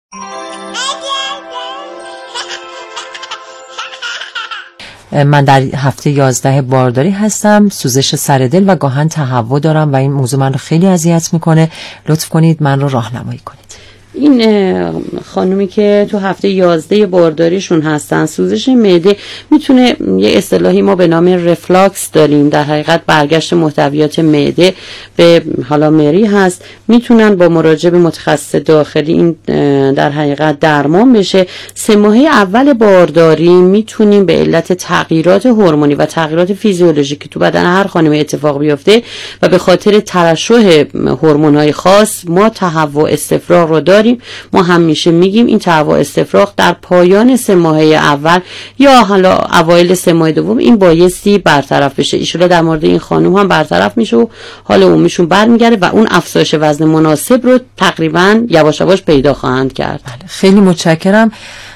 من در هفته 11 بارداری هستم، سوزش سر دل و گاهن تهوع دارم و این موضوع من رو خیلی اذیت میکنه. لطف کنید من رو راهنمایی کنید. این خانومی که تو هفته 11 بارداریشون هستن، سوزش معده میتونه یه اصطلاحی ما به نام رفلاکس داریم، در حقیقت برگشت محتویات معده به حالا مری هست. میتونن با مراجعه به متخصص داخلی این در حقیقت درمان بشه. 3 ماه اول بارداری میتونیم به علت تغییرات هورمونی و تغییرات فیزیولوژیکی تو بدن هر خانم اتفاق بیفته و به خاطر ترشح هورمون‌های خاص ما تهوع استفراغ رو داریم. ما همیشه میگیم این تهوع استفراغ در پایان 3 ماه اول یا حالا اوایل 3 ماه دوم این بایستی برطرف بشه. ان شاءالله در مورد این خانم هم برطرف میشه و حال عمومیشون برمیگرده و اون افزایش وزن مناسب رو تقریبا یواش یواش پیدا خواهند کرد. خیلی متشکرم.